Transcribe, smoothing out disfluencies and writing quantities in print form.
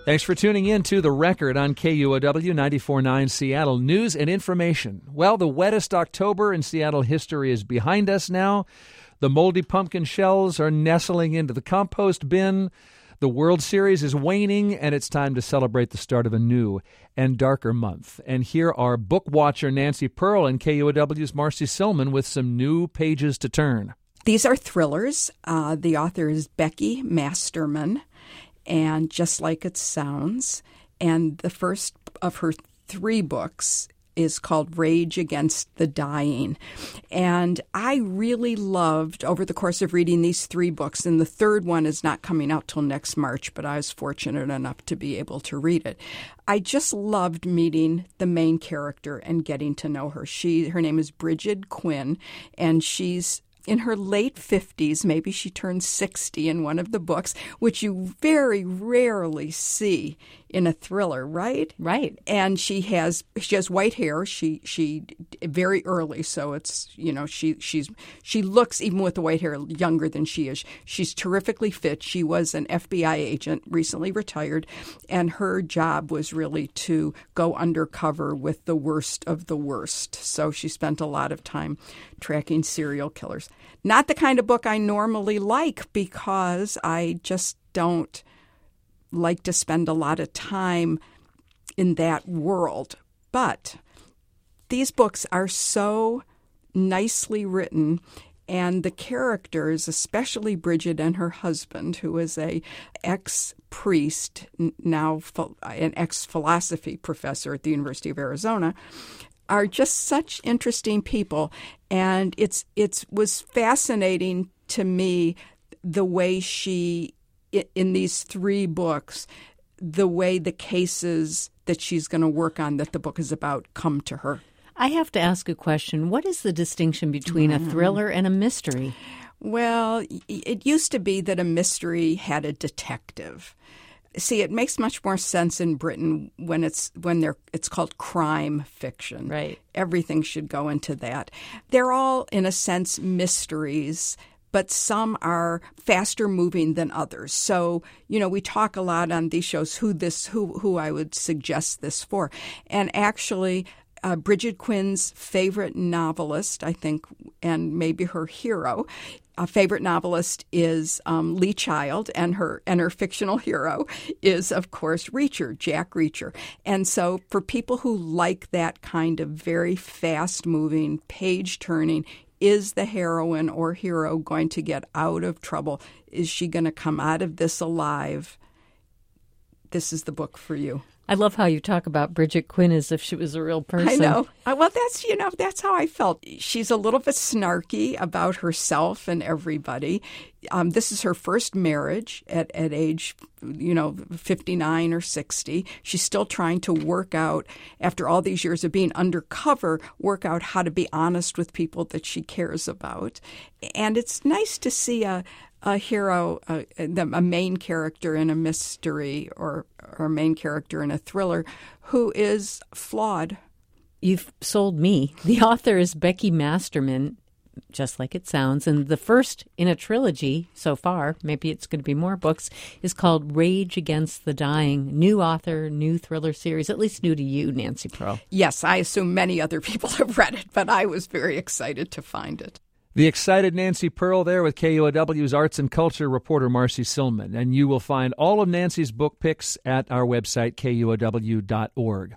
Thanks for tuning in to The Record on KUOW 94.9 Seattle News and Information. Well, the wettest October in Seattle history is behind us now. The moldy pumpkin shells are nestling into the compost bin. The World Series is waning, and it's time to celebrate the start of a new and darker month. And here are book watcher Nancy Pearl and KUOW's Marcy Silman with some new pages to turn. These are thrillers. The author is Becky Masterman, and Just Like It Sounds. And the first of her 3 books is called Rage Against the Dying. And I really loved, over the course of reading these 3 books, and the third one is not coming out till next March, but I was fortunate enough to be able to read it. I just loved meeting the main character and getting to know her. Her name is Bridget Quinn, and she's in her late 50s, maybe she turns 60 in one of the books, which you very rarely see in a thriller, right? Right. And she has white hair. She very early, so it's, she looks, even with the white hair, younger than she is. She's terrifically fit. She was an FBI agent, recently retired, and her job was really to go undercover with the worst of the worst. So she spent a lot of time tracking serial killers. Not the kind of book I normally like, because I just don't like to spend a lot of time in that world. But these books are so nicely written, and the characters, especially Bridget and her husband, who is a ex-priest, now an ex-philosophy professor at the University of Arizona, are just such interesting people. And it was fascinating to me the way she, in these 3 books, the way the cases that she's going to work on, that the book is about, come to her. I have to ask a question. What is the distinction between a thriller and a mystery? Well, it used to be that a mystery had a detective. See, it makes much more sense in Britain when it's called crime fiction. Right. Everything should go into that. They're all, in a sense, mysteries, but some are faster moving than others. So, we talk a lot on these shows who I would suggest this for. And actually, Bridget Quinn's favorite novelist, I think, and maybe her hero, a favorite novelist is Lee Child, and her fictional hero is, of course, Reacher, Jack Reacher. And so for people who like that kind of very fast-moving, page-turning, is the heroine or hero going to get out of trouble? Is she going to come out of this alive? This is the book for you. I love how you talk about Bridget Quinn as if she was a real person. I know. Well, that's how I felt. She's a little bit snarky about herself and everybody. This is her first marriage at age, 59 or 60. She's still trying to work out, after all these years of being undercover, work out how to be honest with people that she cares about. And it's nice to see a hero, a main character in a mystery or a main character in a thriller who is flawed. You've sold me. The author is Becky Masterman, Just Like It Sounds, and the first in a trilogy so far, maybe it's going to be more books, is called Rage Against the Dying. New author, new thriller series, at least new to you, Nancy Pearl. Yes, I assume many other people have read it, but I was very excited to find it. The excited Nancy Pearl there with KUOW's arts and culture reporter Marcy Silman. And you will find all of Nancy's book picks at our website, KUOW.org.